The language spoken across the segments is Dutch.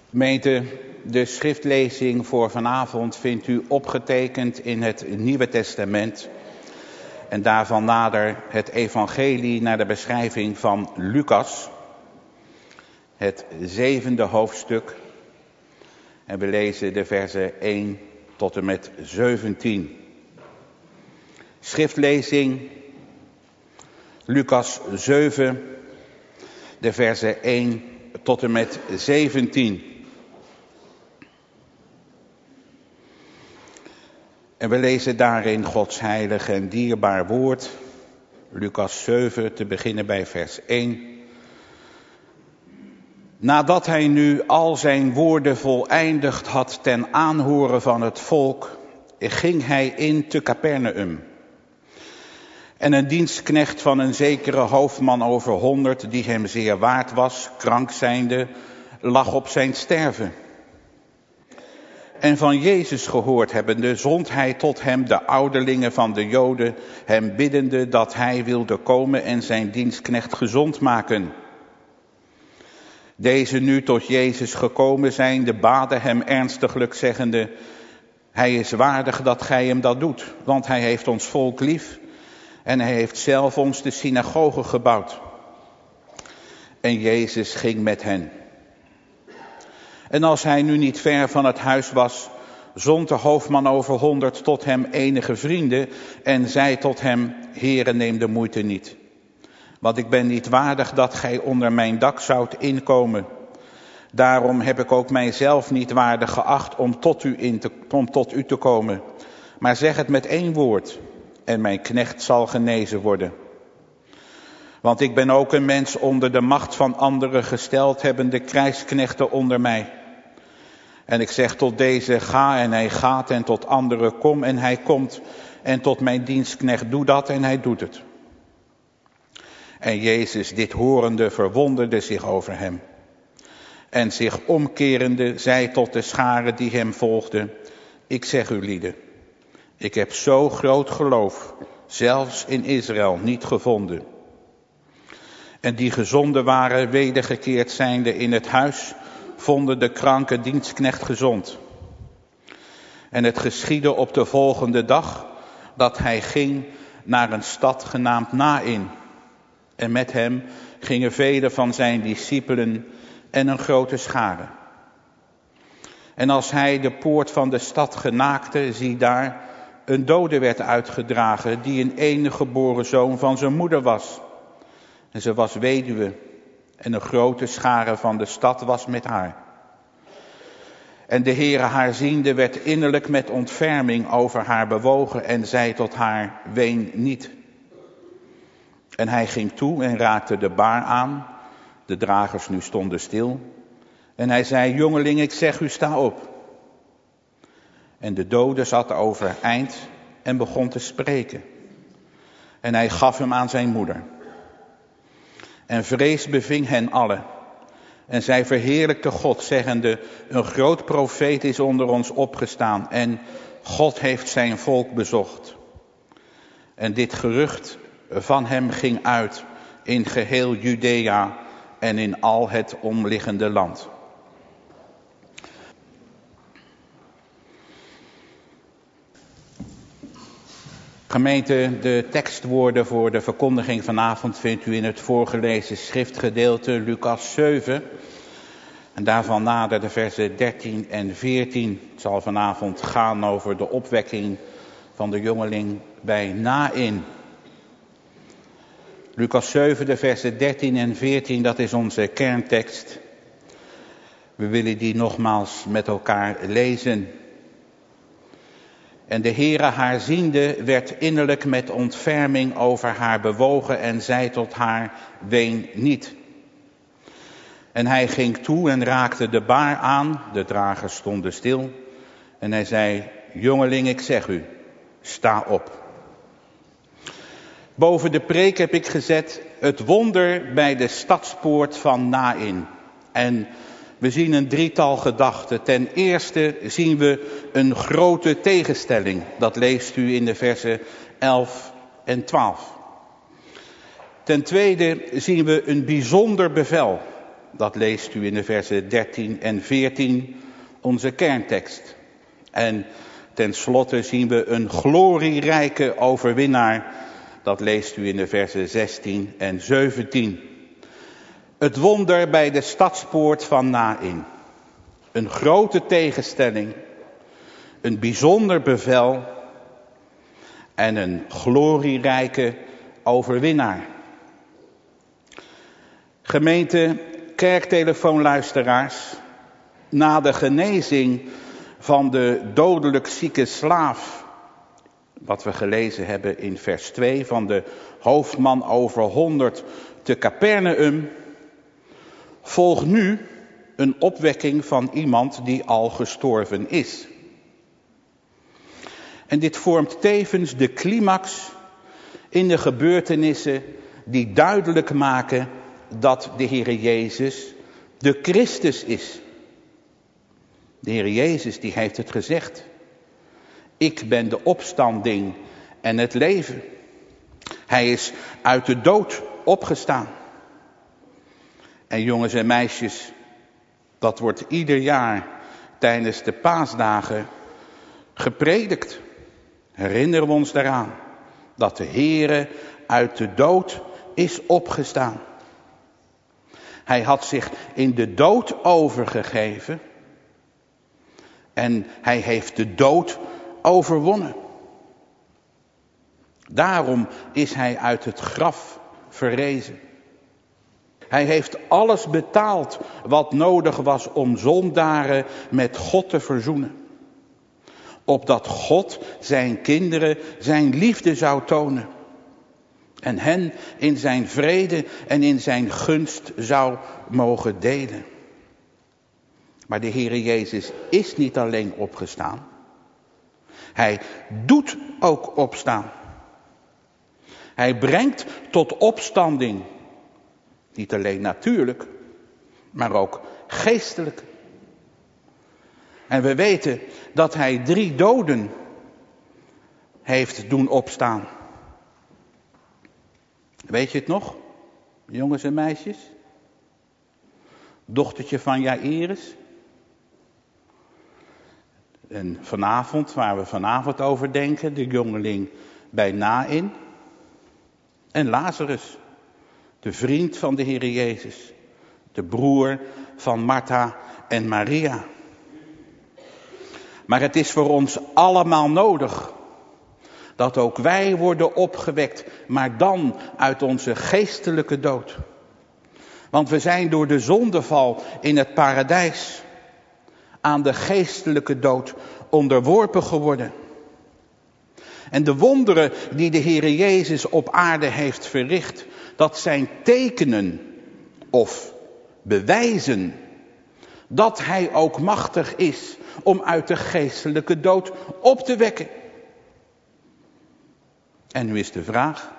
Gemeente, de schriftlezing voor vanavond vindt u opgetekend in het Nieuwe Testament. En daarvan nader het evangelie naar de beschrijving van Lucas. Het 7e hoofdstuk. En we lezen de versen 1 tot en met 17. Schriftlezing Lucas 7, de versen 1 tot en met 17. En we lezen daarin Gods heilig en dierbaar woord. Lucas 7, te beginnen bij vers 1. Nadat hij nu al zijn woorden voleindigd had ten aanhoren van het volk, ging hij in te Capernaum. En een dienstknecht van een zekere hoofdman over 100, die hem zeer waard was, krank zijnde, lag op zijn sterven. En van Jezus gehoord hebbende, zond hij tot hem de ouderlingen van de Joden, hem biddende dat hij wilde komen en zijn dienstknecht gezond maken. Deze nu tot Jezus gekomen zijnde, baden hem ernstiglijk zeggende: hij is waardig dat gij hem dat doet, want hij heeft ons volk lief en hij heeft zelf ons de synagoge gebouwd. En Jezus ging met hen. En als hij nu niet ver van het huis was, zond de hoofdman over 100 tot hem enige vrienden en zei tot hem: Heere, neem de moeite niet, want ik ben niet waardig dat gij onder mijn dak zoudt inkomen. Daarom heb ik ook mijzelf niet waardig geacht om tot u te komen. Maar zeg het met 1 woord en mijn knecht zal genezen worden. Want ik ben ook een mens onder de macht van anderen gesteld, hebben de krijgsknechten onder mij. En ik zeg tot deze: ga, en hij gaat, en tot anderen: kom, en hij komt. En tot mijn dienstknecht: doe dat, en hij doet het. En Jezus, dit horende, verwonderde zich over hem. En zich omkerende, zei tot de scharen die hem volgden: ik zeg u lieden, ik heb zo groot geloof, zelfs in Israël, niet gevonden. En die gezonden waren, wedergekeerd zijnde in het huis, vonden de kranke dienstknecht gezond. En het geschiedde op de volgende dag dat hij ging naar een stad genaamd Naïn. En met hem gingen vele van zijn discipelen en een grote schare. En als hij de poort van de stad genaakte, zie daar, een dode werd uitgedragen, die een enige geboren zoon van zijn moeder was. En ze was weduwe, en een grote schare van de stad was met haar. En de Heere haar ziende werd innerlijk met ontferming over haar bewogen en zei tot haar: ween niet. En hij ging toe en raakte de baar aan. De dragers nu stonden stil. En hij zei: jongeling, ik zeg u, sta op. En de dode zat overeind en begon te spreken. En hij gaf hem aan zijn moeder. En vrees beving hen allen. En zij verheerlijkte God, zeggende: een groot profeet is onder ons opgestaan en God heeft zijn volk bezocht. En dit gerucht van hem ging uit in geheel Judea en in al het omliggende land. Gemeente, de tekstwoorden voor de verkondiging vanavond vindt u in het voorgelezen schriftgedeelte Lucas 7. En daarvan nader de versen 13 en 14. Het zal vanavond gaan over de opwekking van de jongeling bij Naïn. Lucas 7, de versen 13 en 14, dat is onze kerntekst. We willen die nogmaals met elkaar lezen. En de Heere haar ziende werd innerlijk met ontferming over haar bewogen en zei tot haar: ween niet. En hij ging toe en raakte de baar aan, de dragers stonden stil. En hij zei: jongeling, ik zeg u, sta op. Boven de preek heb ik gezet het wonder bij de stadspoort van Naïn. En we zien een drietal gedachten. Ten eerste zien we een grote tegenstelling. Dat leest u in de versen 11 en 12. Ten tweede zien we een bijzonder bevel. Dat leest u in de versen 13 en 14, onze kerntekst. En tenslotte zien we een glorierijke overwinnaar. Dat leest u in de versen 16 en 17. Het wonder bij de stadspoort van Naïn. Een grote tegenstelling. Een bijzonder bevel. En een glorierijke overwinnaar. Gemeente, kerktelefoonluisteraars. Na de genezing van de dodelijk zieke slaaf, wat we gelezen hebben in vers 2 van de hoofdman over 100 te Capernaum, volgt nu een opwekking van iemand die al gestorven is. En dit vormt tevens de climax in de gebeurtenissen die duidelijk maken dat de Heere Jezus de Christus is. De Heer Jezus die heeft het gezegd. Ik ben de opstanding en het leven. Hij is uit de dood opgestaan. En jongens en meisjes, dat wordt ieder jaar tijdens de paasdagen gepredikt. Herinneren we ons daaraan dat de Heere uit de dood is opgestaan. Hij had zich in de dood overgegeven. En hij heeft de dood overwonnen. Daarom is hij uit het graf verrezen. Hij heeft alles betaald wat nodig was om zondaren met God te verzoenen. Opdat God zijn kinderen zijn liefde zou tonen. En hen in zijn vrede en in zijn gunst zou mogen delen. Maar de Heere Jezus is niet alleen opgestaan. Hij doet ook opstaan. Hij brengt tot opstanding. Niet alleen natuurlijk, maar ook geestelijk. En we weten dat hij 3 doden heeft doen opstaan. Weet je het nog, jongens en meisjes? Dochtertje van Jairus. En vanavond, waar we vanavond over denken, de jongeling bij Naïn. En Lazarus, de vriend van de Heere Jezus. De broer van Martha en Maria. Maar het is voor ons allemaal nodig dat ook wij worden opgewekt, maar dan uit onze geestelijke dood. Want we zijn door de zondeval in het paradijs aan de geestelijke dood onderworpen geworden. En de wonderen die de Heere Jezus op aarde heeft verricht, dat zijn tekenen of bewijzen dat hij ook machtig is om uit de geestelijke dood op te wekken. En nu is de vraag,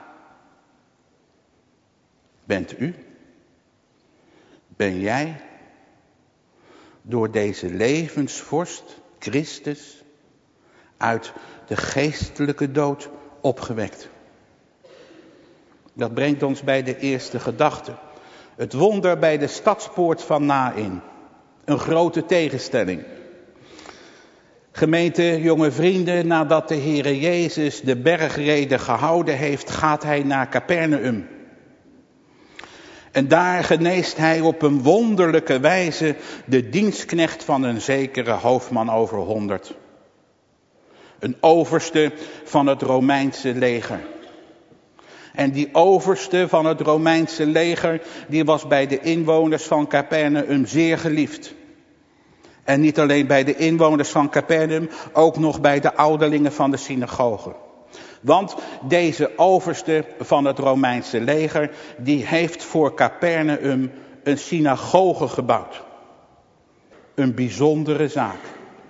bent u, ben jij door deze levensvorst, Christus, uit de geestelijke dood opgewekt? Dat brengt ons bij de eerste gedachte. Het wonder bij de stadspoort van Naïn. Een grote tegenstelling. Gemeente, jonge vrienden, nadat de Heere Jezus de bergrede gehouden heeft, gaat hij naar Capernaum. En daar geneest hij op een wonderlijke wijze de dienstknecht van een zekere hoofdman over 100. Een overste van het Romeinse leger. En die overste van het Romeinse leger, die was bij de inwoners van Capernaum zeer geliefd. En niet alleen bij de inwoners van Capernaum, ook nog bij de ouderlingen van de synagoge. Want deze overste van het Romeinse leger, die heeft voor Capernaum een synagoge gebouwd. Een bijzondere zaak.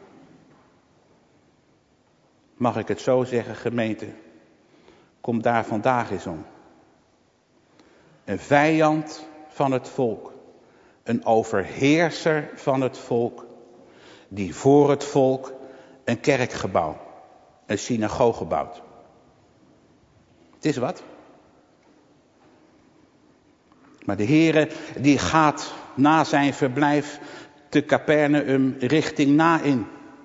Mag ik het zo zeggen, gemeente? Kom daar vandaag eens om. Een vijand van het volk. Een overheerser van het volk. Die voor het volk een kerkgebouw, een synagoge bouwt. Het is wat. Maar de Heere die gaat na zijn verblijf te Capernaum richting Naïn.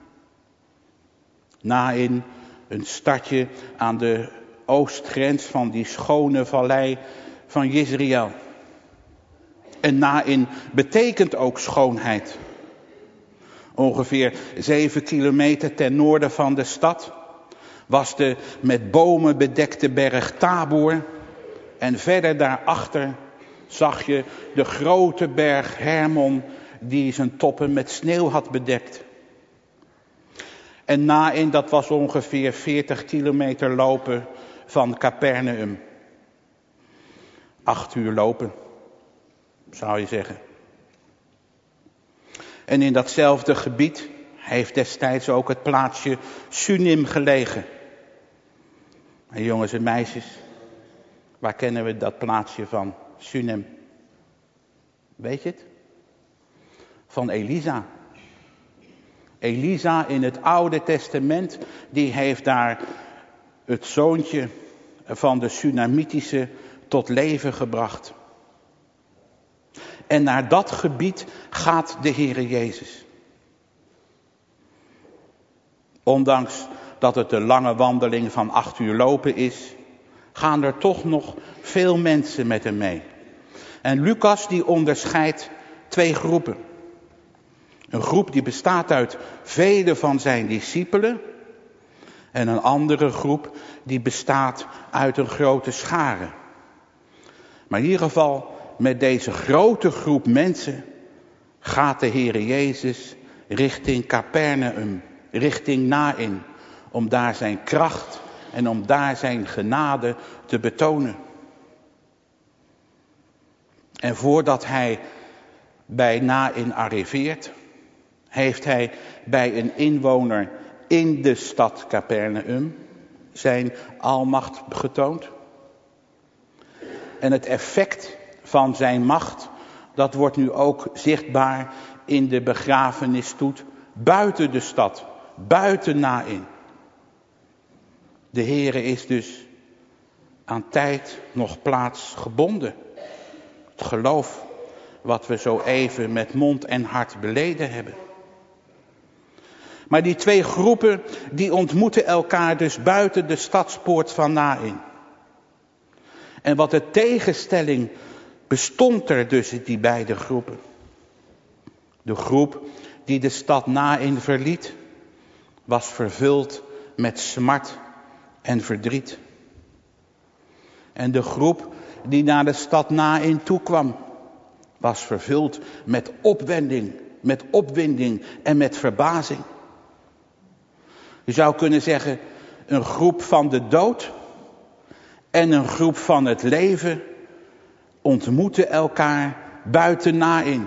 Naïn, een stadje aan de oostgrens van die schone vallei van Jezreel. En Naïn betekent ook schoonheid. Ongeveer 7 kilometer ten noorden van de stad was de met bomen bedekte berg Tabor. En verder daarachter zag je de grote berg Hermon die zijn toppen met sneeuw had bedekt. En Naïn, dat was ongeveer 40 kilometer lopen van Capernaum. 8 uur lopen, zou je zeggen. En in datzelfde gebied heeft destijds ook het plaatsje Sunim gelegen. En jongens en meisjes, waar kennen we dat plaatsje van Sunem? Weet je het? Van Elisa. Elisa in het Oude Testament, die heeft daar het zoontje van de Sunamitische tot leven gebracht. En naar dat gebied gaat de Heere Jezus. Ondanks dat het een lange wandeling van 8 uur lopen is, gaan er toch nog veel mensen met hem mee. En Lucas die onderscheidt 2 groepen. Een groep die bestaat uit vele van zijn discipelen. En een andere groep die bestaat uit een grote schare. Maar in ieder geval met deze grote groep mensen gaat de Heere Jezus richting Capernaum, richting Naïn. Om daar zijn kracht en om daar zijn genade te betonen. En voordat hij bij Naïn arriveert, heeft hij bij een inwoner in de stad Capernaum zijn almacht getoond. En het effect van zijn macht, dat wordt nu ook zichtbaar in de begrafenisstoet buiten de stad, buiten Naïn. De Heere is dus aan tijd nog plaats gebonden. Het geloof wat we zo even met mond en hart beleden hebben. Maar die 2 groepen die ontmoeten elkaar dus buiten de stadspoort van Naïn. En wat de tegenstelling bestond er tussen die beide groepen. De groep die de stad Naïn verliet, was vervuld met smart en verdriet. En de groep die naar de stad Naïn toekwam, was vervuld met opwinding en met verbazing. Je zou kunnen zeggen, een groep van de dood en een groep van het leven ontmoeten elkaar buiten Naïn.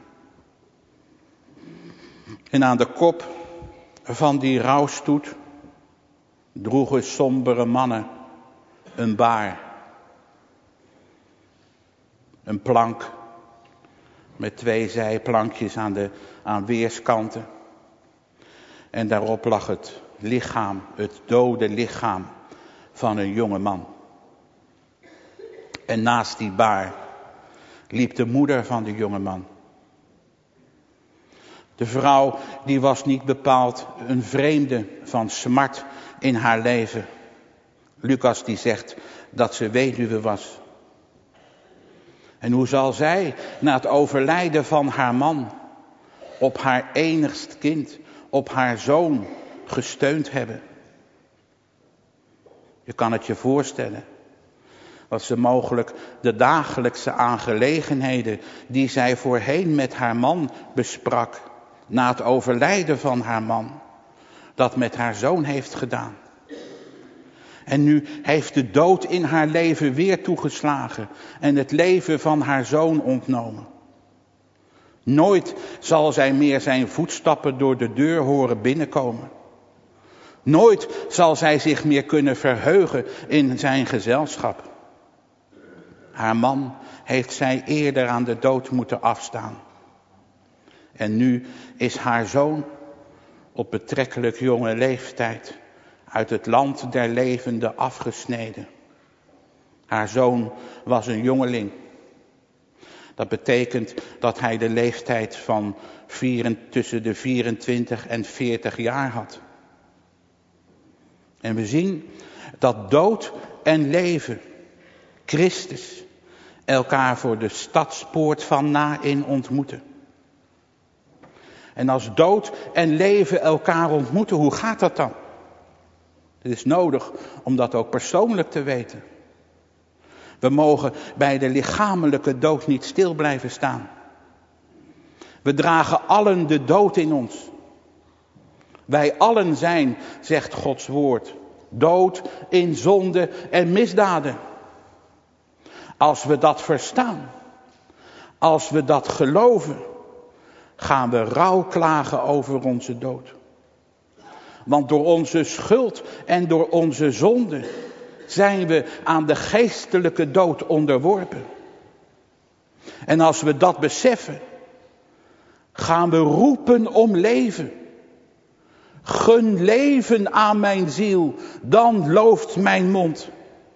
En aan de kop van die rouwstoet droegen sombere mannen een baar. Een plank met 2 zijplankjes aan weerskanten. En daarop lag het lichaam, het dode lichaam van een jonge man. En naast die baar liep de moeder van de jonge man. De vrouw die was niet bepaald een vreemde van smart in haar leven. Lucas die zegt dat ze weduwe was. En hoe zal zij na het overlijden van haar man op haar enigst kind, op haar zoon gesteund hebben? Je kan het je voorstellen. Dat ze mogelijk de dagelijkse aangelegenheden die zij voorheen met haar man besprak, na het overlijden van haar man, dat met haar zoon heeft gedaan. En nu heeft de dood in haar leven weer toegeslagen en het leven van haar zoon ontnomen. Nooit zal zij meer zijn voetstappen door de deur horen binnenkomen. Nooit zal zij zich meer kunnen verheugen in zijn gezelschap. Haar man heeft zij eerder aan de dood moeten afstaan. En nu is haar zoon op betrekkelijk jonge leeftijd uit het land der levenden afgesneden. Haar zoon was een jongeling. Dat betekent dat hij de leeftijd van tussen de 24 en 40 jaar had. En we zien dat dood en leven, Christus, elkaar voor de stadspoort van Naïn ontmoeten. En als dood en leven elkaar ontmoeten, hoe gaat dat dan? Het is nodig om dat ook persoonlijk te weten. We mogen bij de lichamelijke dood niet stil blijven staan. We dragen allen de dood in ons. Wij allen zijn, zegt Gods woord, dood in zonde en misdaden. Als we dat verstaan, als we dat geloven, gaan we rouw klagen over onze dood. Want door onze schuld en door onze zonde zijn we aan de geestelijke dood onderworpen. En als we dat beseffen, gaan we roepen om leven. Gun leven aan mijn ziel, dan looft mijn mond.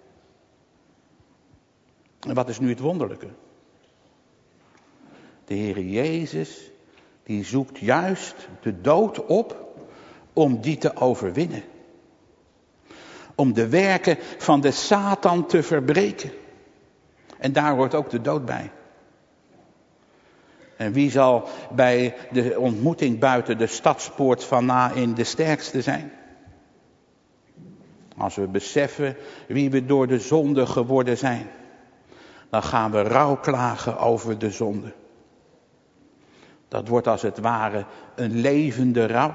En wat is nu het wonderlijke? De Heere Jezus, die zoekt juist de dood op om die te overwinnen. Om de werken van de Satan te verbreken. En daar hoort ook de dood bij. En wie zal bij de ontmoeting buiten de stadspoort van Naïn de sterkste zijn? Als we beseffen wie we door de zonde geworden zijn, dan gaan we rouw klagen over de zonde. Dat wordt als het ware een levende rouw.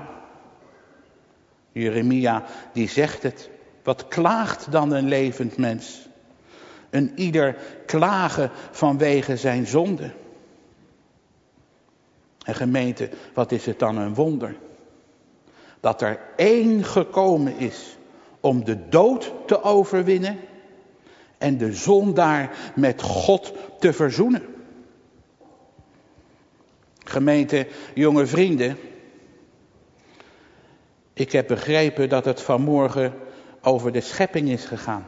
Jeremia die zegt het. Wat klaagt dan een levend mens? Een ieder klagen vanwege zijn zonde. En gemeente, wat is het dan een wonder? Dat er één gekomen is om de dood te overwinnen en de zondaar met God te verzoenen. Gemeente, jonge vrienden, ik heb begrepen dat het vanmorgen over de schepping is gegaan.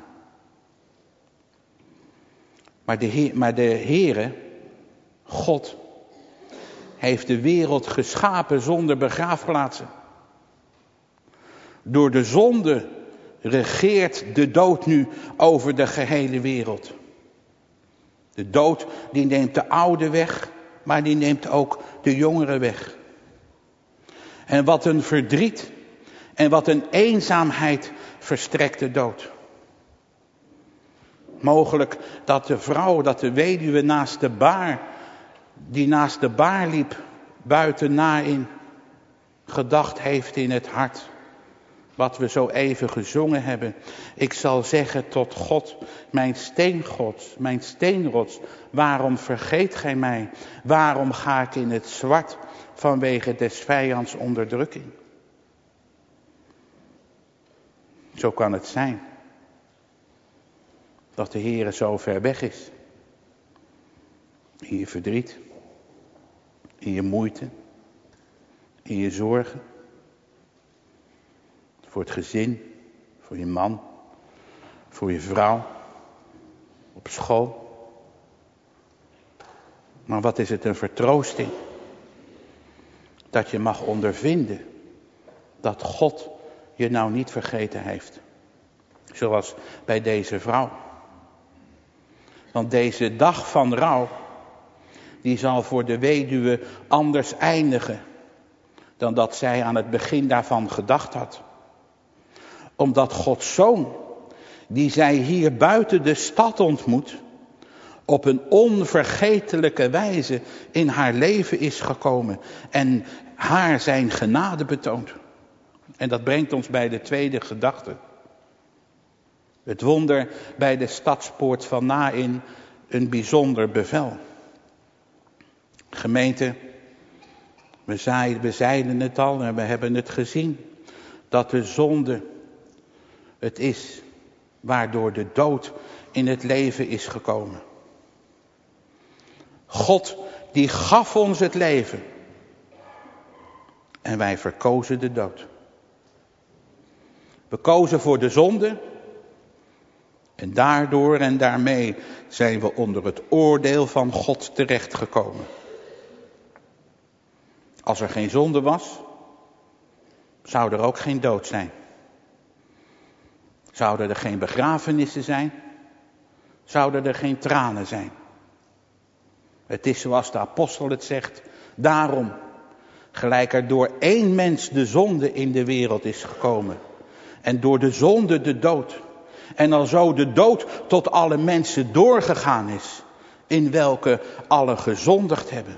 Maar de Heere, God, heeft de wereld geschapen zonder begraafplaatsen. Door de zonde regeert de dood nu over de gehele wereld. De dood die neemt de oude weg, maar die neemt ook de jongeren weg. En wat een verdriet en wat een eenzaamheid verstrekt de dood. Mogelijk dat de vrouw, dat de weduwe die naast de baar liep, buiten Naïn, gedacht heeft in het hart. Wat we zo even gezongen hebben. Ik zal zeggen tot God, mijn steengod, mijn steenrots, waarom vergeet gij mij? Waarom ga ik in het zwart vanwege des vijands onderdrukking? Zo kan het zijn. Dat de Heere zo ver weg is. In je verdriet. In je moeite. In je zorgen. Voor het gezin. Voor je man. Voor je vrouw. Op school. Maar wat is het een vertroosting. Dat je mag ondervinden. Dat God je nou niet vergeten heeft. Zoals bij deze vrouw. Want deze dag van rouw, die zal voor de weduwe anders eindigen dan dat zij aan het begin daarvan gedacht had. Omdat Gods Zoon, die zij hier buiten de stad ontmoet, op een onvergetelijke wijze in haar leven is gekomen en haar zijn genade betoont. En dat brengt ons bij de tweede gedachte. Het wonder bij de stadspoort van Naïn, een bijzonder bevel. Gemeente, we zeiden het al en we hebben het gezien. Dat de zonde het is waardoor de dood in het leven is gekomen. God die gaf ons het leven. En wij verkozen de dood. We kozen voor de zonde. En daardoor en daarmee zijn we onder het oordeel van God terechtgekomen. Als er geen zonde was, zou er ook geen dood zijn. Zouden er geen begrafenissen zijn, zouden er geen tranen zijn. Het is zoals de apostel het zegt, daarom, gelijk er door één mens de zonde in de wereld is gekomen. En door de zonde de dood. En alzo de dood tot alle mensen doorgegaan is, in welke alle gezondigd hebben.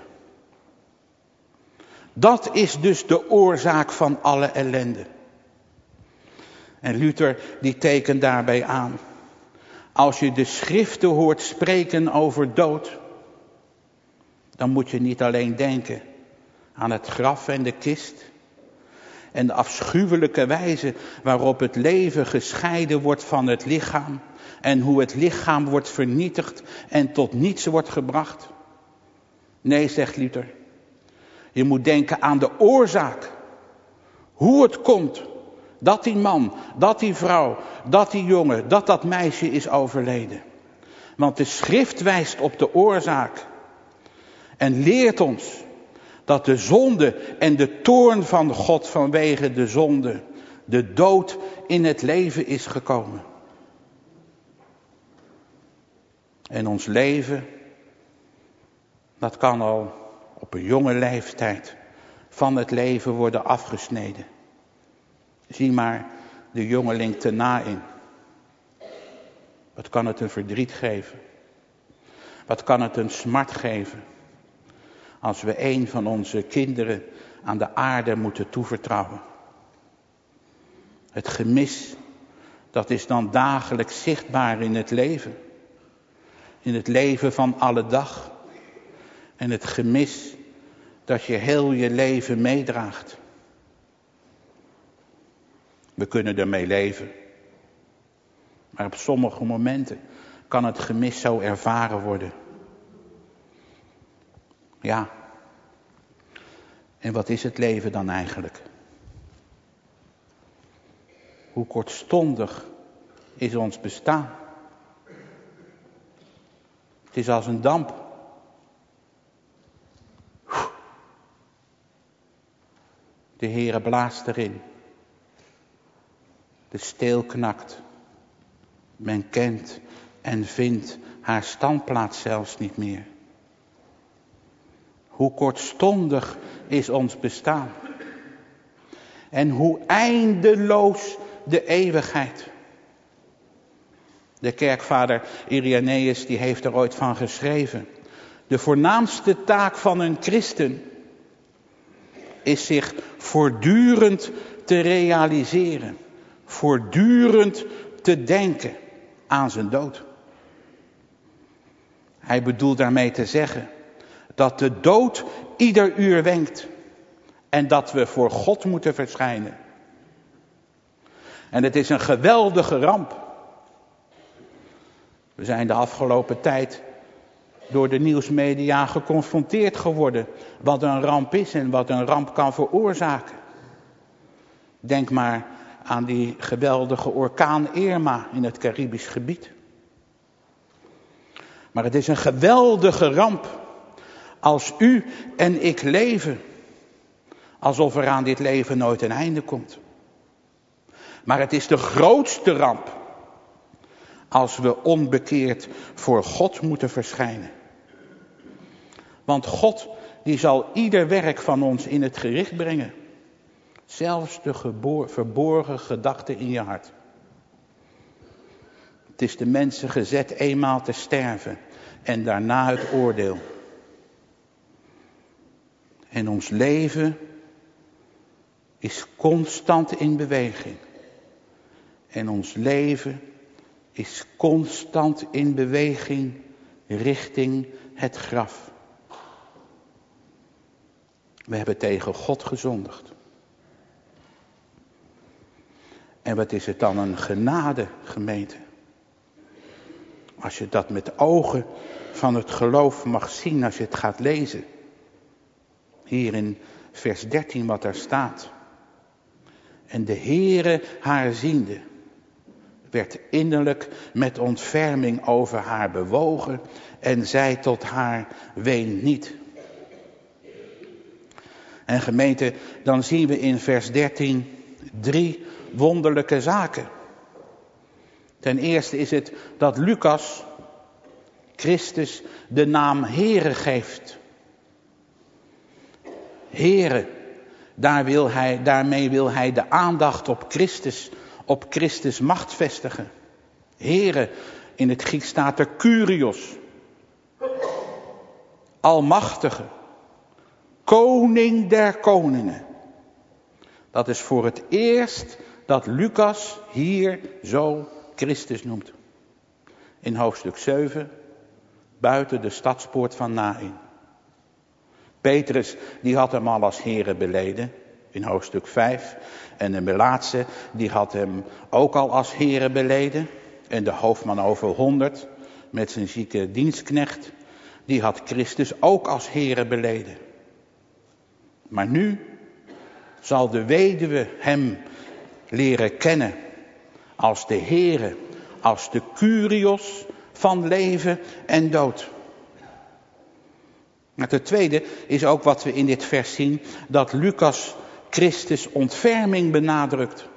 Dat is dus de oorzaak van alle ellende. En Luther die tekent daarbij aan. Als je de schriften hoort spreken over dood, dan moet je niet alleen denken aan het graf en de kist. En de afschuwelijke wijze waarop het leven gescheiden wordt van het lichaam. En hoe het lichaam wordt vernietigd en tot niets wordt gebracht. Nee, zegt Luther. Je moet denken aan de oorzaak. Hoe het komt dat die man, dat die vrouw, dat die jongen, dat meisje is overleden. Want de schrift wijst op de oorzaak. En leert ons dat de zonde en de toorn van God vanwege de zonde, de dood in het leven is gekomen. En ons leven, dat kan al op een jonge leeftijd van het leven worden afgesneden. Zie maar de jongeling te Naïn. Wat kan het een verdriet geven? Wat kan het een smart geven? Als we een van onze kinderen aan de aarde moeten toevertrouwen. Het gemis, dat is dan dagelijks zichtbaar in het leven. In het leven van alle dag. En het gemis dat je heel je leven meedraagt. We kunnen ermee leven. Maar op sommige momenten kan het gemis zo ervaren worden. Ja. En wat is het leven dan eigenlijk? Hoe kortstondig is ons bestaan? Het is als een damp. De Heere blaast erin. De steel knakt. Men kent en vindt haar standplaats zelfs niet meer. Hoe kortstondig is ons bestaan. En hoe eindeloos de eeuwigheid. De kerkvader Irenaeus die heeft er ooit van geschreven. De voornaamste taak van een christen is zich voortdurend te realiseren. Voortdurend te denken aan zijn dood. Hij bedoelt daarmee te zeggen dat de dood ieder uur wenkt. En dat we voor God moeten verschijnen. En het is een geweldige ramp. We zijn de afgelopen tijd door de nieuwsmedia geconfronteerd geworden. Wat een ramp is en wat een ramp kan veroorzaken. Denk maar aan die geweldige orkaan Irma in het Caribisch gebied. Maar het is een geweldige ramp als u en ik leven. Alsof er aan dit leven nooit een einde komt. Maar het is de grootste ramp als we onbekeerd voor God moeten verschijnen. Want God die zal ieder werk van ons in het gericht brengen. Zelfs de verborgen gedachten in je hart. Het is de mensen gezet eenmaal te sterven en daarna het oordeel. En ons leven is constant in beweging. En ons leven is constant in beweging richting het graf. We hebben tegen God gezondigd. En wat is het dan een genade, gemeente? Als je dat met ogen van het geloof mag zien, als je het gaat lezen. Hier in vers 13 wat daar staat. En de Heere haar ziende, werd innerlijk met ontferming over haar bewogen en zei tot haar, ween niet. En gemeente, dan zien we in vers 13 3 wonderlijke zaken. Ten eerste is het dat Lucas Christus de naam Heere geeft. Heere, daarmee wil hij de aandacht op Christus macht vestigen. Heere, in het Grieks staat er Kyrios. Almachtige. Koning der koningen. Dat is voor het eerst dat Lucas hier zo Christus noemt. In hoofdstuk 7, buiten de stadspoort van Naïn. Petrus, die had hem al als Heere beleden, in hoofdstuk 5. En de melaatse, die had hem ook al als Heere beleden. En de hoofdman over 100, met zijn zieke dienstknecht, die had Christus ook als Heere beleden. Maar nu zal de weduwe hem leren kennen als de Heere, als de Kyrios van leven en dood. Maar ten tweede is ook wat we in dit vers zien, dat Lucas Christus ontferming benadrukt.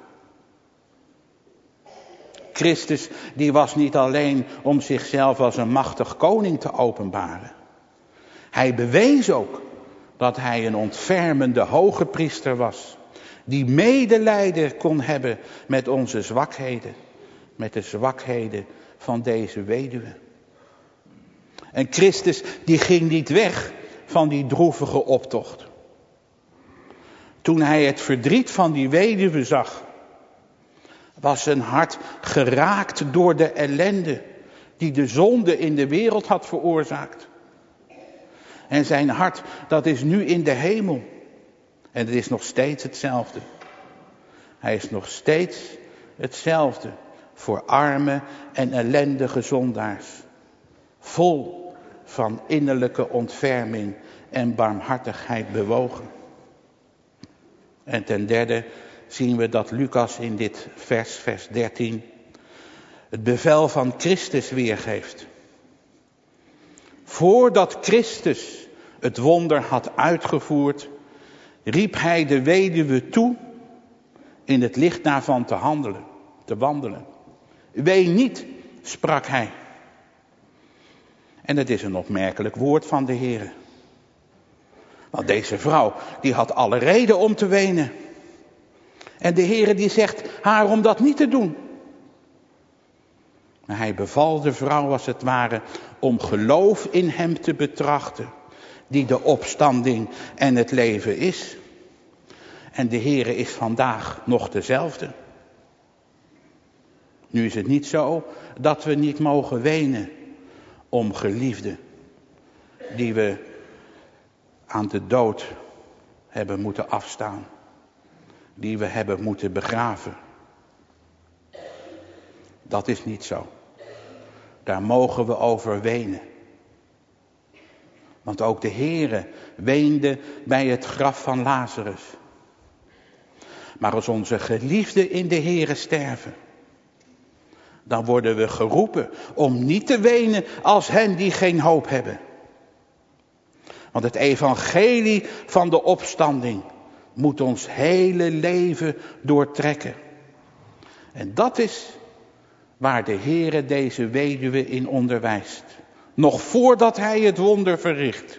Christus die was niet alleen om zichzelf als een machtig koning te openbaren. Hij bewees ook dat hij een ontfermende hoge priester was. Die medelijden kon hebben met onze zwakheden. Met de zwakheden van deze weduwe. En Christus die ging niet weg van die droevige optocht. Toen hij het verdriet van die weduwe zag, was zijn hart geraakt door de ellende die de zonde in de wereld had veroorzaakt. En zijn hart, dat is nu in de hemel. En het is nog steeds hetzelfde. Hij is nog steeds hetzelfde voor arme en ellendige zondaars. Vol van innerlijke ontferming en barmhartigheid bewogen. En ten derde zien we dat Lucas in dit vers 13, het bevel van Christus weergeeft. Voordat Christus het wonder had uitgevoerd, riep hij de weduwe toe in het licht daarvan te wandelen. Ween niet, sprak hij. En het is een opmerkelijk woord van de Heer. Want deze vrouw, die had alle reden om te wenen. En de Heer die zegt haar om dat niet te doen. Maar hij beval de vrouw als het ware om geloof in hem te betrachten. Die de opstanding en het leven is. En de Heer is vandaag nog dezelfde. Nu is het niet zo dat we niet mogen wenen om geliefden die we aan de dood hebben moeten afstaan. Die we hebben moeten begraven. Dat is niet zo. Daar mogen we over wenen. Want ook de Heere weende bij het graf van Lazarus. Maar als onze geliefden in de Heere sterven, dan worden we geroepen om niet te wenen als hen die geen hoop hebben. Want het evangelie van de opstanding moet ons hele leven doortrekken. En dat is waar de Heere deze weduwe in onderwijst. Nog voordat hij het wonder verricht.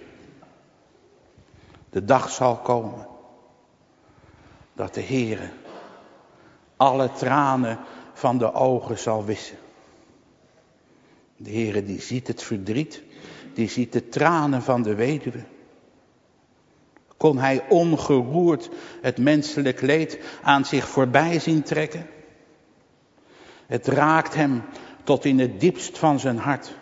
De dag zal komen dat de Heere alle tranen van de ogen zal wissen. De Heere die ziet het verdriet, die ziet de tranen van de weduwe. Kon hij ongeroerd het menselijk leed aan zich voorbij zien trekken? Het raakt hem tot in het diepst van zijn hart.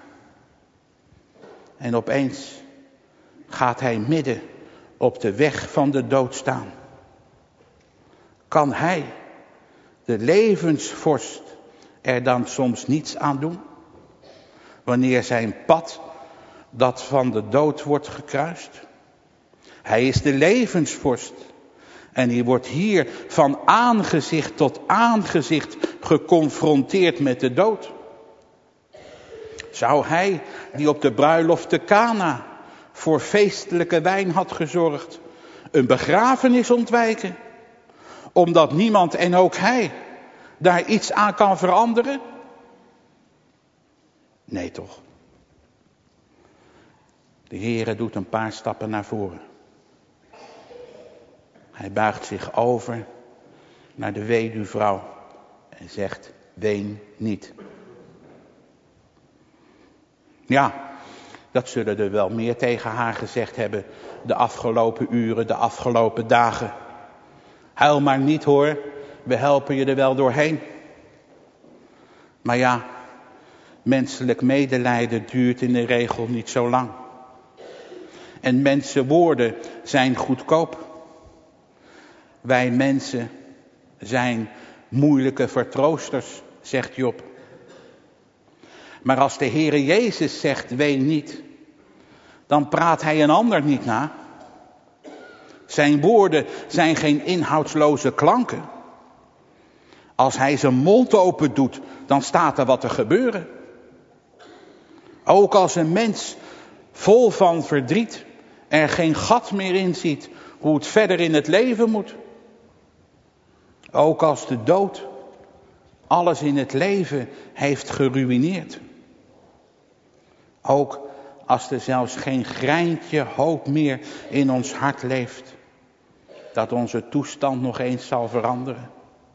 En opeens gaat hij midden op de weg van de dood staan. Kan hij, de levensvorst, er dan soms niets aan doen? Wanneer zijn pad, dat van de dood wordt gekruist? Hij is de levensvorst. En hij wordt hier van aangezicht tot aangezicht geconfronteerd met de dood? Zou hij, die op de bruiloft te Kana voor feestelijke wijn had gezorgd, een begrafenis ontwijken? Omdat niemand en ook hij daar iets aan kan veranderen? Nee toch. De Heere doet een paar stappen naar voren. Hij buigt zich over naar de weduwvrouw en zegt: ween niet. Ja, dat zullen er wel meer tegen haar gezegd hebben de afgelopen uren, de afgelopen dagen. Huil maar niet hoor, we helpen je er wel doorheen. Maar ja, menselijk medelijden duurt in de regel niet zo lang. En mensenwoorden zijn goedkoop. Wij mensen zijn moeilijke vertroosters, zegt Job. Maar als de Heere Jezus zegt, ween niet, dan praat hij een ander niet na. Zijn woorden zijn geen inhoudsloze klanken. Als hij zijn mond open doet, dan staat er wat te gebeuren. Ook als een mens vol van verdriet er geen gat meer in ziet hoe het verder in het leven moet. Ook als de dood alles in het leven heeft geruïneerd. Ook als er zelfs geen greintje hoop meer in ons hart leeft, dat onze toestand nog eens zal veranderen.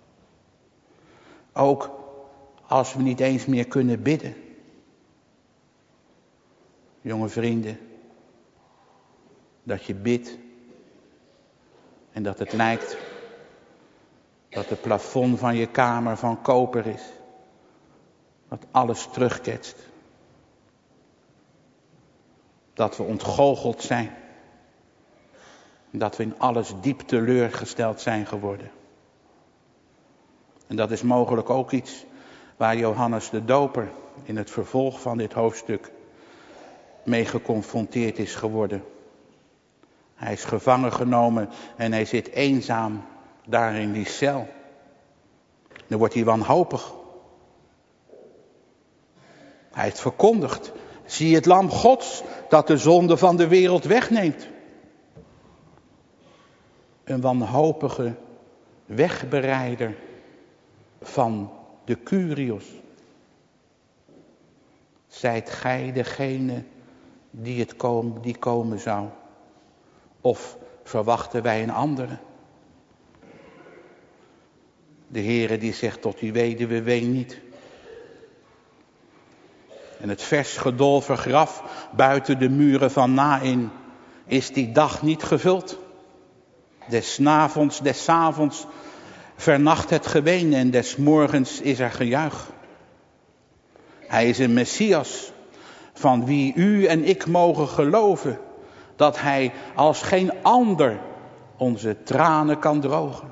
Ook als we niet eens meer kunnen bidden. Jonge vrienden, dat je bidt en dat het lijkt dat het plafond van je kamer van koper is. Dat alles terugketst. Dat we ontgoocheld zijn. Dat we in alles diep teleurgesteld zijn geworden. En dat is mogelijk ook iets waar Johannes de Doper in het vervolg van dit hoofdstuk mee geconfronteerd is geworden. Hij is gevangen genomen en hij zit eenzaam daar in die cel. Dan wordt hij wanhopig. Hij heeft verkondigd: zie het lam Gods dat de zonde van de wereld wegneemt. Een wanhopige wegbereider van de Kyrios. Zijt gij degene die komen zou? Of verwachten wij een andere? De Heere die zegt tot die weduwe, ween niet. En het vers gedolven graf buiten de muren van Naïn is die dag niet gevuld. Des avonds vernacht het geween en des morgens is er gejuich. Hij is een Messias van wie u en ik mogen geloven dat hij als geen ander onze tranen kan drogen.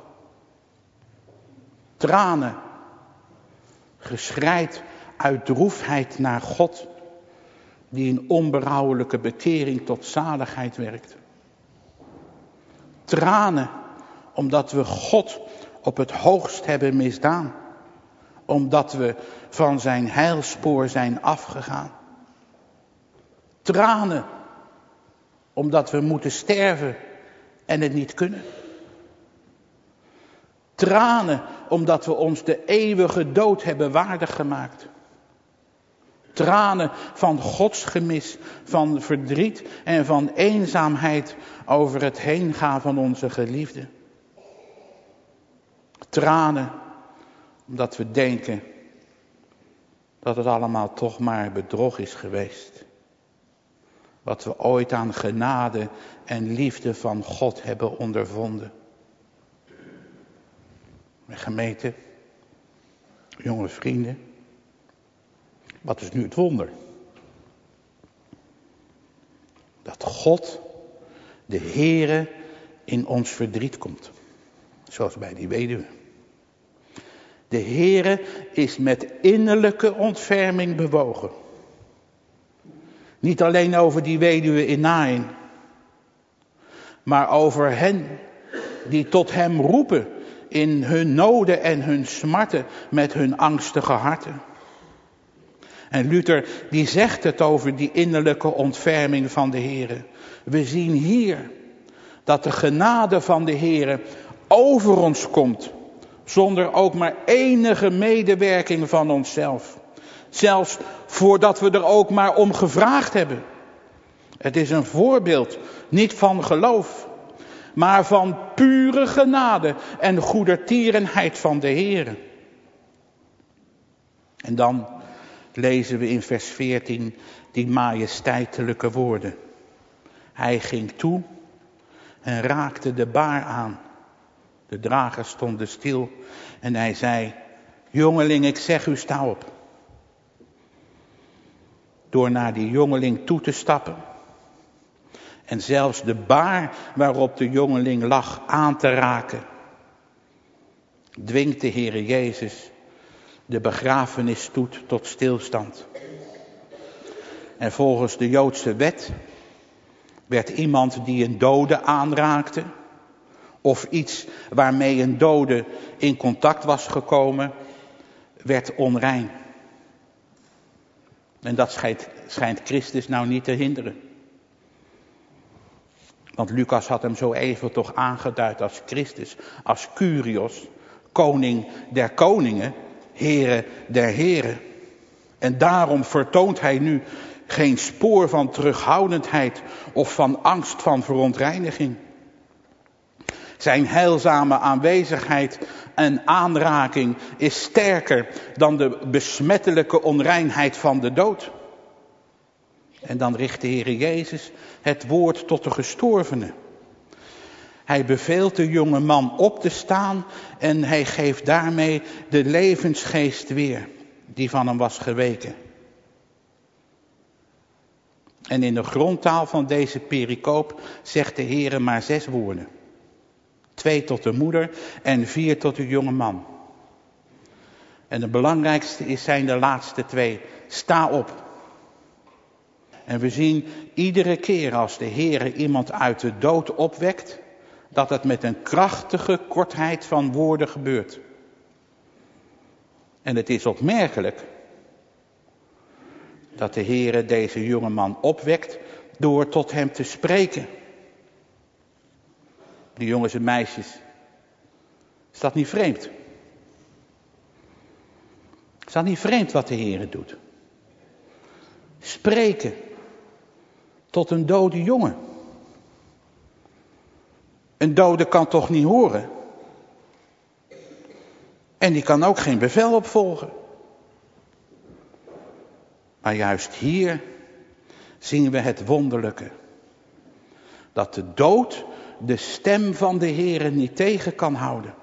Tranen, geschreid uit droefheid naar God, die in onberouwelijke bekering tot zaligheid werkt. Tranen, omdat we God op het hoogst hebben misdaan. Omdat we van zijn heilspoor zijn afgegaan. Tranen, omdat we moeten sterven en het niet kunnen. Tranen, omdat we ons de eeuwige dood hebben waardig gemaakt. Tranen van godsgemis, van verdriet en van eenzaamheid over het heengaan van onze geliefden. Tranen, omdat we denken dat het allemaal toch maar bedrog is geweest. Wat we ooit aan genade en liefde van God hebben ondervonden. Gemeente, jonge vrienden, wat is nu het wonder? Dat God, de Heere, in ons verdriet komt. Zoals bij die weduwe. De Heere is met innerlijke ontferming bewogen. Niet alleen over die weduwe in Naïn, maar over hen die tot hem roepen in hun noden en hun smarten met hun angstige harten. En Luther die zegt het over die innerlijke ontferming van de Heere. We zien hier dat de genade van de Heere over ons komt, zonder ook maar enige medewerking van onszelf. Zelfs voordat we er ook maar om gevraagd hebben. Het is een voorbeeld, niet van geloof, maar van pure genade en goedertierenheid van de Heere. En dan lezen we in vers 14 die majesteitelijke woorden. Hij ging toe en raakte de baar aan. De dragers stonden stil en hij zei, jongeling, ik zeg u, sta op. Door naar die jongeling toe te stappen en zelfs de baar waarop de jongeling lag aan te raken, dwingt de Heere Jezus de begrafenisstoet tot stilstand. En volgens de Joodse wet werd iemand die een dode aanraakte, of iets waarmee een dode in contact was gekomen, werd onrein. En dat schijnt Christus nou niet te hinderen. Want Lucas had hem zo even toch aangeduid als Christus, als Kyrios, koning der koningen, Heere der heren. En daarom vertoont hij nu geen spoor van terughoudendheid of van angst van verontreiniging. Zijn heilzame aanwezigheid en aanraking is sterker dan de besmettelijke onreinheid van de dood. En dan richt de Heere Jezus het woord tot de gestorvene. Hij beveelt de jonge man op te staan en hij geeft daarmee de levensgeest weer, die van hem was geweken. En in de grondtaal van deze pericoop zegt de Heere maar 6 woorden. 2 tot de moeder en 4 tot de jonge man. En het belangrijkste zijn de laatste 2. Sta op. En we zien iedere keer als de Heere iemand uit de dood opwekt, dat het met een krachtige kortheid van woorden gebeurt. En het is opmerkelijk dat de Heere deze jonge man opwekt door tot hem te spreken. Die jongens en meisjes, is dat niet vreemd? Is dat niet vreemd wat de Heere doet? Spreken tot een dode jongen. Een dode kan toch niet horen? En die kan ook geen bevel opvolgen. Maar juist hier zien we het wonderlijke. Dat de dood de stem van de Heere niet tegen kan houden.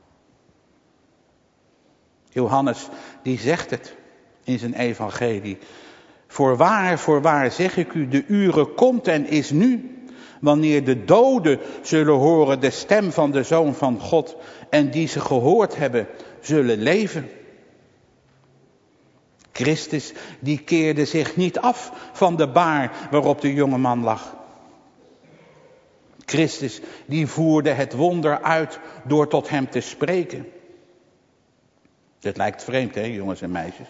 Johannes die zegt het in zijn evangelie. Voorwaar zeg ik u, de ure komt en is nu, wanneer de doden zullen horen de stem van de Zoon van God en die ze gehoord hebben, zullen leven. Christus die keerde zich niet af van de baar waarop de jonge man lag. Christus die voerde het wonder uit door tot hem te spreken. Dit lijkt vreemd, hè, jongens en meisjes.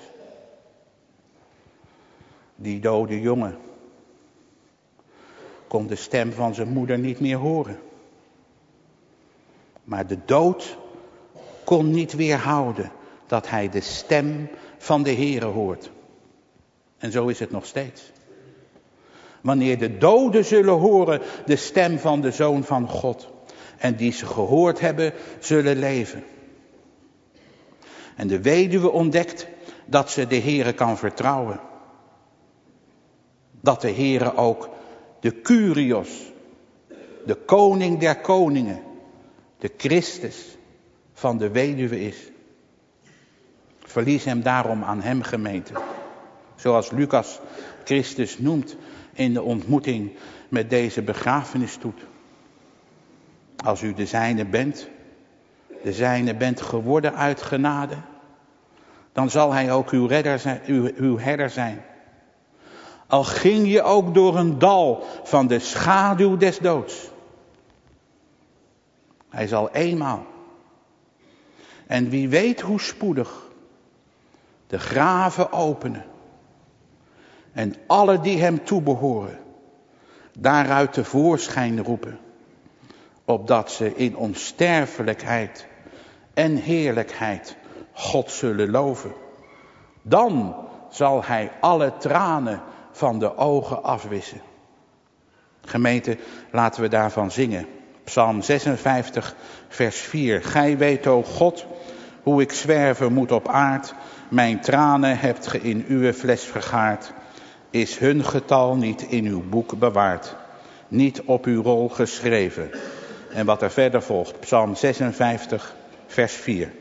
Die dode jongen kon de stem van zijn moeder niet meer horen. Maar de dood kon niet weerhouden dat hij de stem van de Heere hoort. En zo is het nog steeds. Wanneer de doden zullen horen de stem van de Zoon van God. En die ze gehoord hebben, zullen leven. En de weduwe ontdekt dat ze de Heere kan vertrouwen. Dat de Heere ook de Kyrios, de koning der koningen, de Christus van de weduwe is. Verlies hem daarom aan hem, gemeente. Zoals Lucas Christus noemt in de ontmoeting met deze begrafenisstoet. Als u de zijne bent geworden uit genade, dan zal hij ook uw herder zijn. Al ging je ook door een dal van de schaduw des doods. Hij zal eenmaal En wie weet hoe spoedig de graven openen. En alle die hem toebehoren, daaruit tevoorschijn roepen. Opdat ze in onsterfelijkheid en heerlijkheid God zullen loven. Dan zal hij alle tranen van de ogen afwissen. Gemeente, laten we daarvan zingen. Psalm 56, vers 4. Gij weet, o God, hoe ik zwerven moet op aard. Mijn tranen hebt ge in uw fles vergaard. Is hun getal niet in uw boek bewaard. Niet op uw rol geschreven. En wat er verder volgt. Psalm 56, vers 4.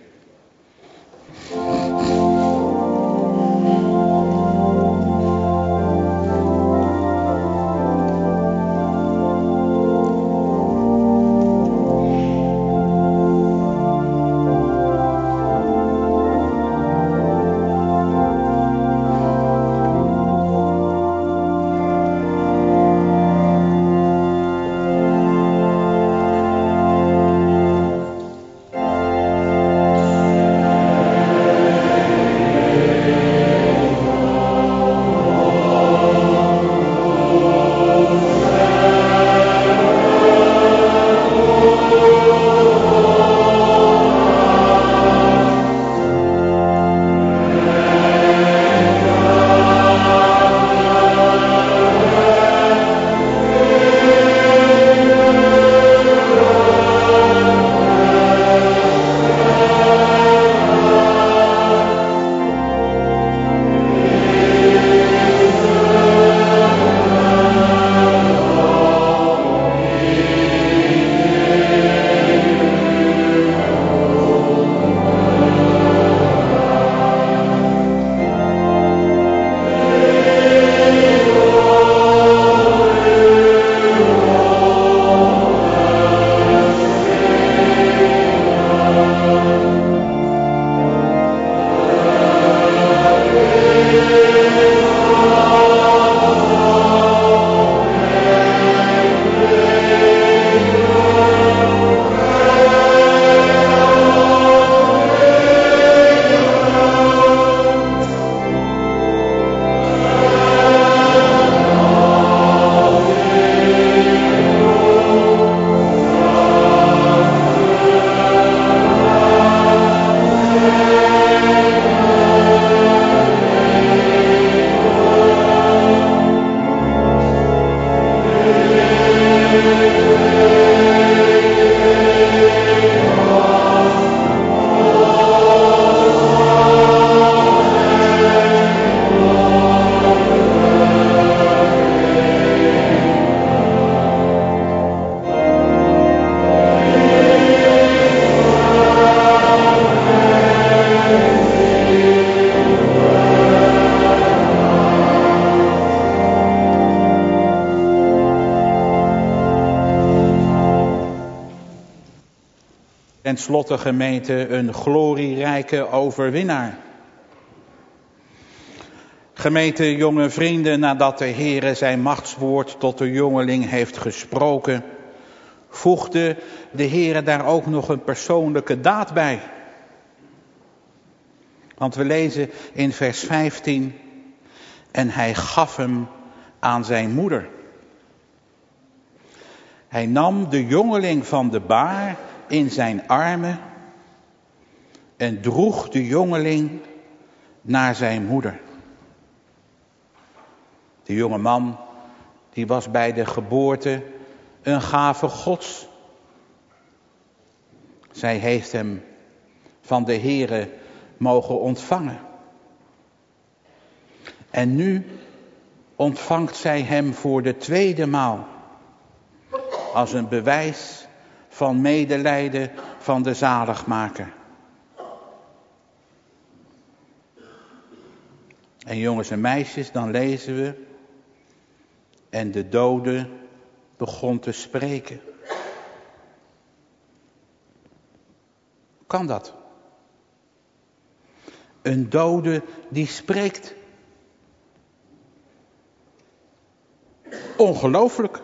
Ten slotte, gemeente, een glorierijke overwinnaar. Gemeente, jonge vrienden, nadat de Heere zijn machtswoord tot de jongeling heeft gesproken, voegde de Heere daar ook nog een persoonlijke daad bij. Want we lezen in vers 15, en hij gaf hem aan zijn moeder. Hij nam de jongeling van de baar in zijn armen en droeg de jongeling naar zijn moeder. De jonge man, die was bij de geboorte een gave Gods. Zij heeft hem van de Heere mogen ontvangen. En nu ontvangt zij hem voor de tweede maal als een bewijs van medelijden van de zaligmaker. En jongens en meisjes, dan lezen we, en de dode begon te spreken. Kan dat? Een dode die spreekt. Ongelooflijk.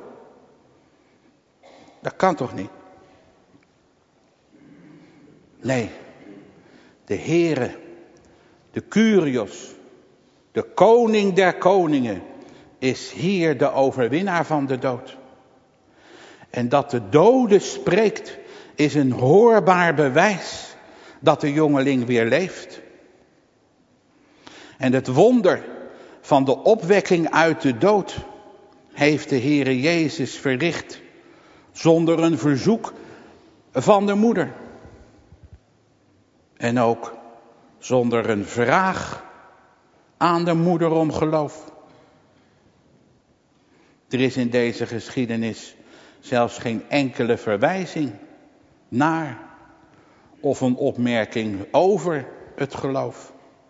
Dat kan toch niet? Nee, De Heere, de Kyrios, de koning der koningen, is hier de overwinnaar van de dood. En dat de dode spreekt, is een hoorbaar bewijs dat de jongeling weer leeft. En het wonder van de opwekking uit de dood heeft de Heere Jezus verricht, zonder een verzoek van de moeder. En ook zonder een vraag aan de moeder om geloof. Er is in deze geschiedenis zelfs geen enkele verwijzing naar of een opmerking over het geloof.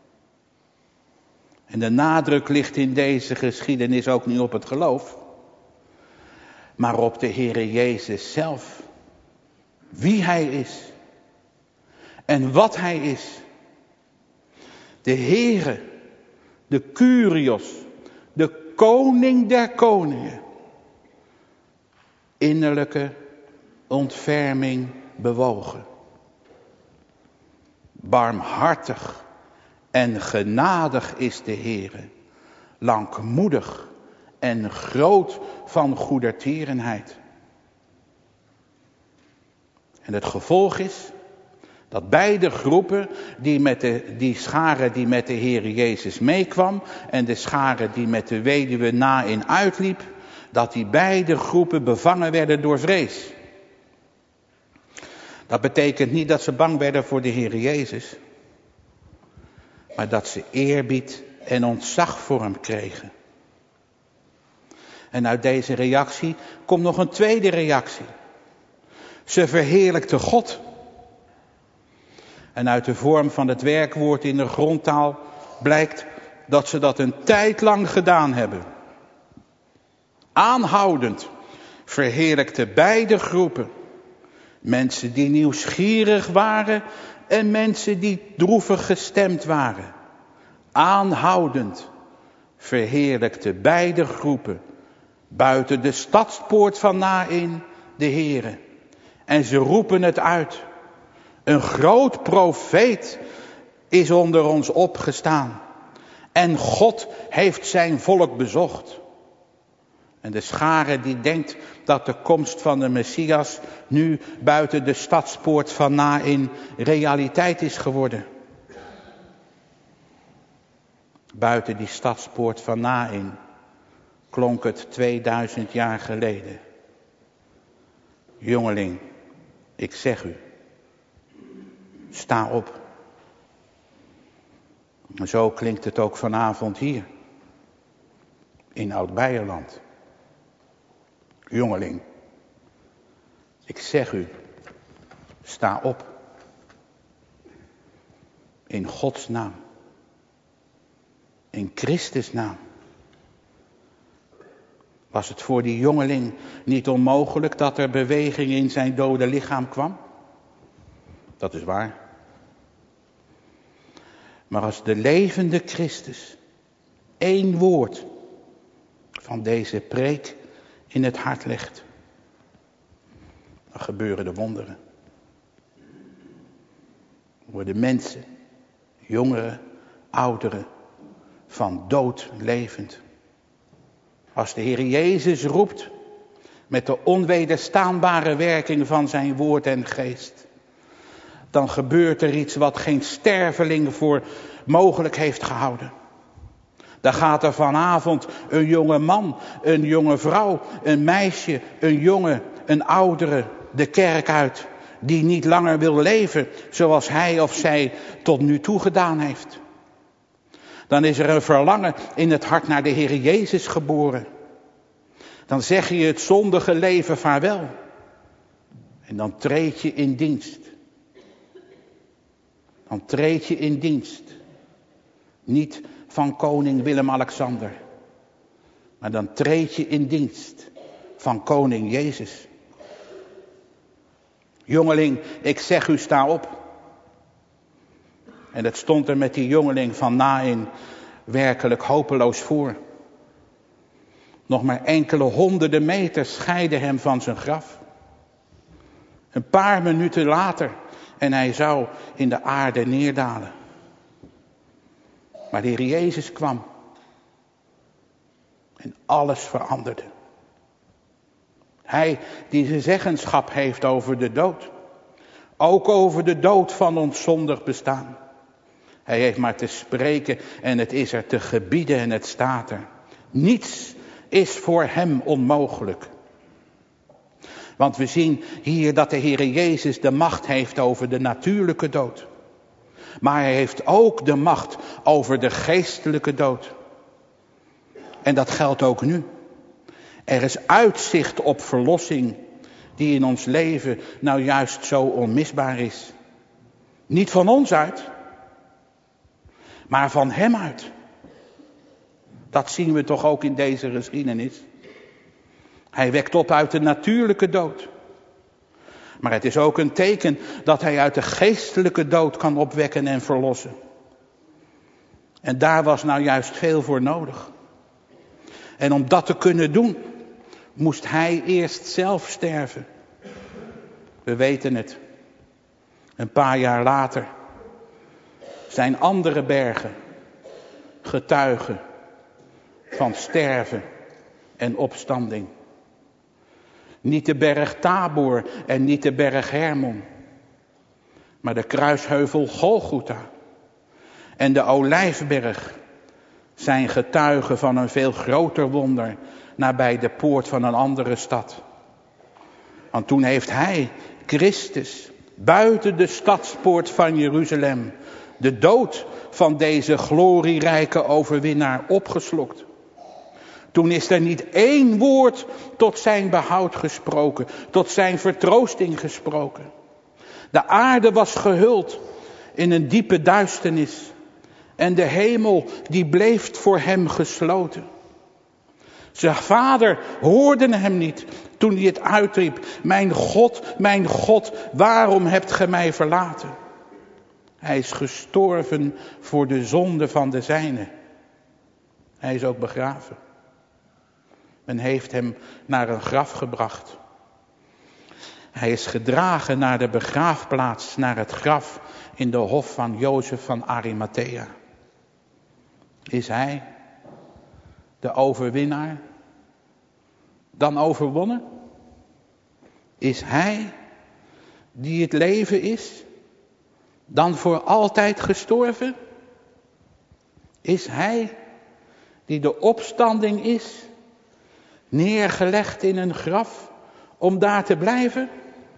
En de nadruk ligt in deze geschiedenis ook niet op het geloof, maar op de Heere Jezus zelf. Wie Hij is en wat Hij is. De Heere, de Kyrios, de koning der koningen. Innerlijke ontferming bewogen. Barmhartig en genadig is de Heere. Langmoedig en groot van goedertierenheid. En het gevolg is dat beide groepen, die schare die met de Heer Jezus meekwam en de schare die met de weduwe Naïn uitliep, dat die beide groepen bevangen werden door vrees. Dat betekent niet dat ze bang werden voor de Heer Jezus, maar dat ze eerbied en ontzag voor hem kregen. En uit deze reactie komt nog een tweede reactie. Ze verheerlijkten God. En uit de vorm van het werkwoord in de grondtaal blijkt dat ze dat een tijd lang gedaan hebben. Aanhoudend verheerlijkten beide groepen. Mensen die nieuwsgierig waren en mensen die droevig gestemd waren. Aanhoudend verheerlijkten beide groepen buiten de stadspoort van Naïn de Heere. En ze roepen het uit. Een groot profeet is onder ons opgestaan. En God heeft zijn volk bezocht. En de schare die denkt dat de komst van de Messias nu buiten de stadspoort van Naïn realiteit is geworden. Buiten die stadspoort van Naïn klonk het 2000 jaar geleden. Jongeling, ik zeg u, sta op. En zo klinkt het ook vanavond hier, in Oud-Beierland. Jongeling, ik zeg u, sta op. In Gods naam. In Christus naam. Was het voor die jongeling niet onmogelijk dat er beweging in zijn dode lichaam kwam? Dat is waar. Maar als de levende Christus één woord van deze preek in het hart legt, dan gebeuren de wonderen. Worden mensen, jongeren, ouderen, van dood levend. Als de Heer Jezus roept met de onwederstaanbare werking van zijn woord en geest, dan gebeurt er iets wat geen sterveling voor mogelijk heeft gehouden. Dan gaat er vanavond een jonge man, een jonge vrouw, een meisje, een jonge, een oudere de kerk uit, die niet langer wil leven zoals hij of zij tot nu toe gedaan heeft. Dan is er een verlangen in het hart naar de Heer Jezus geboren. Dan zeg je het zondige leven vaarwel. En dan treed je in dienst. Dan treed je in dienst. Niet van koning Willem-Alexander. Maar dan treed je in dienst van koning Jezus. Jongeling, ik zeg u, sta op. En het stond er met die jongeling van Naïn werkelijk hopeloos voor. Nog maar enkele honderden meters scheiden hem van zijn graf. Een paar minuten later en hij zou in de aarde neerdalen. Maar de Heer Jezus kwam en alles veranderde. Hij die zijn zeggenschap heeft over de dood. Ook over de dood van ons zondig bestaan. Hij heeft maar te spreken en het is er, te gebieden en het staat er. Niets is voor hem onmogelijk. Want we zien hier dat de Heer Jezus de macht heeft over de natuurlijke dood. Maar hij heeft ook de macht over de geestelijke dood. En dat geldt ook nu. Er is uitzicht op verlossing die in ons leven nou juist zo onmisbaar is. Niet van ons uit, maar van hem uit. Dat zien we toch ook in deze geschiedenis. Hij wekt op uit de natuurlijke dood. Maar het is ook een teken dat hij uit de geestelijke dood kan opwekken en verlossen. En daar was nou juist veel voor nodig. En om dat te kunnen doen, moest hij eerst zelf sterven. We weten het. Een paar jaar later zijn andere bergen getuigen van sterven en opstanding. Niet de berg Tabor en niet de berg Hermon, maar de kruisheuvel Golgotha en de Olijfberg zijn getuigen van een veel groter wonder nabij de poort van een andere stad. Want toen heeft hij, Christus, buiten de stadspoort van Jeruzalem de dood van deze glorierijke overwinnaar opgeslokt. Toen is er niet één woord tot zijn behoud gesproken, tot zijn vertroosting gesproken. De aarde was gehuld in een diepe duisternis en de hemel die bleef voor hem gesloten. Zijn vader hoorde hem niet toen hij het uitriep: mijn God, waarom hebt ge mij verlaten? Hij is gestorven voor de zonde van de zijnen. Hij is ook begraven. Men heeft hem naar een graf gebracht. Hij is gedragen naar de begraafplaats, naar het graf in de hof van Jozef van Arimathea. Is hij de overwinnaar dan overwonnen? Is hij die het leven is dan voor altijd gestorven? Is hij die de opstanding is, neergelegd in een graf om daar te blijven?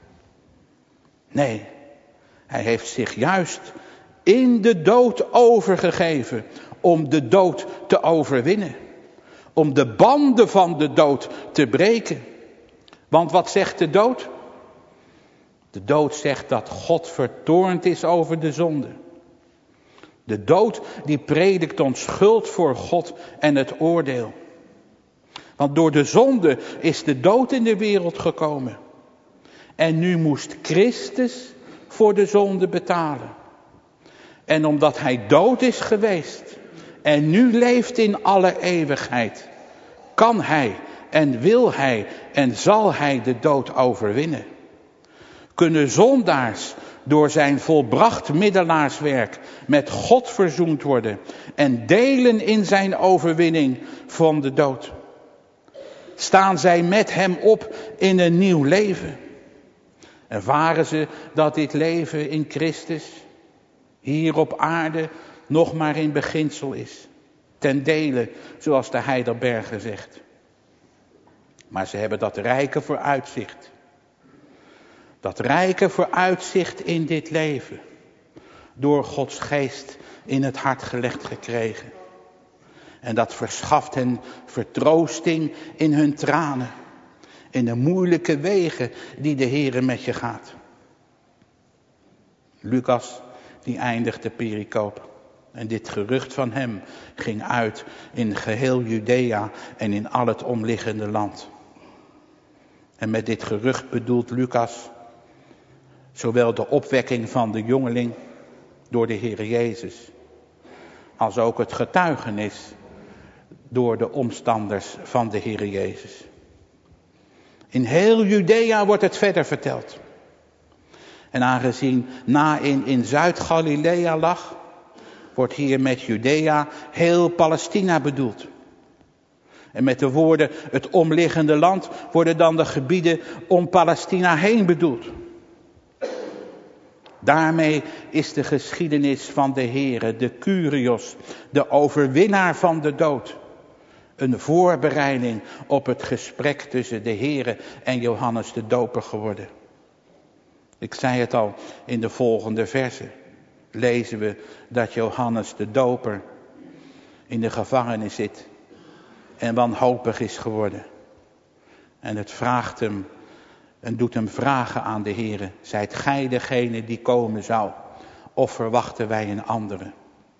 Nee, hij heeft zich juist in de dood overgegeven om de dood te overwinnen. Om de banden van de dood te breken. Want wat zegt de dood? De dood zegt dat God vertoornd is over de zonde. De dood die predikt ons schuld voor God en het oordeel. Want door de zonde is de dood in de wereld gekomen. En nu moest Christus voor de zonde betalen. En omdat hij dood is geweest en nu leeft in alle eeuwigheid, kan hij en wil hij en zal hij de dood overwinnen. Kunnen zondaars door zijn volbracht middelaarswerk met God verzoend worden en delen in zijn overwinning van de dood. Staan zij met hem op in een nieuw leven. Ervaren ze dat dit leven in Christus hier op aarde nog maar in beginsel is. Ten dele, zoals de Heidelberger zegt. Maar ze hebben dat rijke vooruitzicht. Dat rijke vooruitzicht in dit leven. Door Gods geest in het hart gelegd gekregen. En dat verschaft hen vertroosting in hun tranen. In de moeilijke wegen die de Heere met je gaat. Lucas die eindigt de pericoop. En dit gerucht van hem ging uit in geheel Judea en in al het omliggende land. En met dit gerucht bedoelt Lucas zowel de opwekking van de jongeling door de Heere Jezus, als ook het getuigenis door de omstanders van de Heere Jezus. In heel Judea wordt het verder verteld. En aangezien Naïn in Zuid-Galilea lag, wordt hier met Judea heel Palestina bedoeld. En met de woorden het omliggende land worden dan de gebieden om Palestina heen bedoeld. Daarmee is de geschiedenis van de Heere, de Kyrios, de overwinnaar van de dood, een voorbereiding op het gesprek tussen de Heere en Johannes de Doper geworden. Ik zei het al, in de volgende versen lezen we dat Johannes de Doper in de gevangenis zit en wanhopig is geworden. En het vraagt hem en doet hem vragen aan de Heere: zijt gij degene die komen zou, of verwachten wij een andere?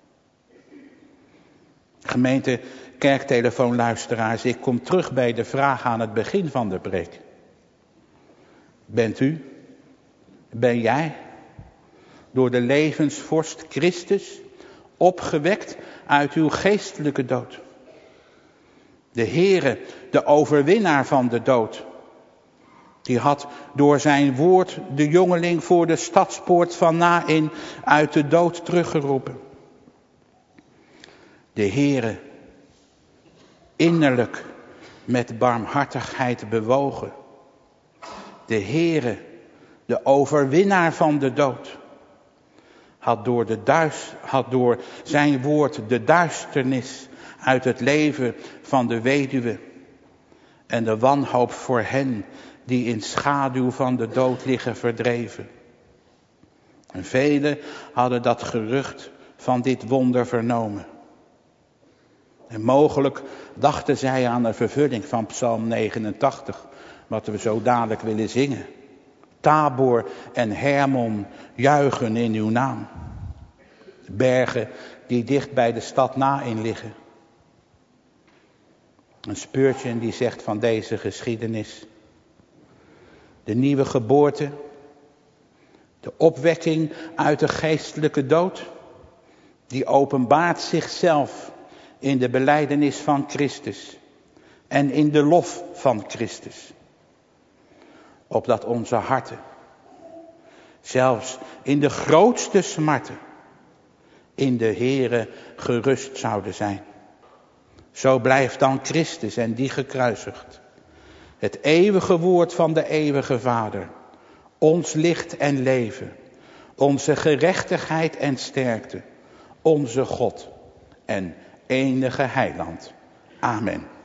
Gemeente kerktelefoonluisteraars, ik kom terug bij de vraag aan het begin van de preek. Bent u, ben jij door de levensvorst Christus opgewekt uit uw geestelijke dood? De Heere, de overwinnaar van de dood, die had door zijn woord de jongeling voor de stadspoort van Naïn uit de dood teruggeroepen. De Heere, innerlijk met barmhartigheid bewogen. De Heere, de overwinnaar van de dood, had door zijn woord de duisternis uit het leven van de weduwe en de wanhoop voor hen die in schaduw van de dood liggen verdreven. En velen hadden dat gerucht van dit wonder vernomen. En mogelijk dachten zij aan de vervulling van Psalm 89, wat we zo dadelijk willen zingen. Tabor en Hermon juichen in uw naam. Bergen die dicht bij de stad Naïn liggen. Een Spurgeon die zegt van deze geschiedenis: de nieuwe geboorte, de opwekking uit de geestelijke dood, die openbaart zichzelf in de belijdenis van Christus en in de lof van Christus. Opdat onze harten, zelfs in de grootste smarten, in de Heere gerust zouden zijn. Zo blijft dan Christus en die gekruisigd, het eeuwige woord van de eeuwige Vader, ons licht en leven, onze gerechtigheid en sterkte, onze God en enige heiland. Amen.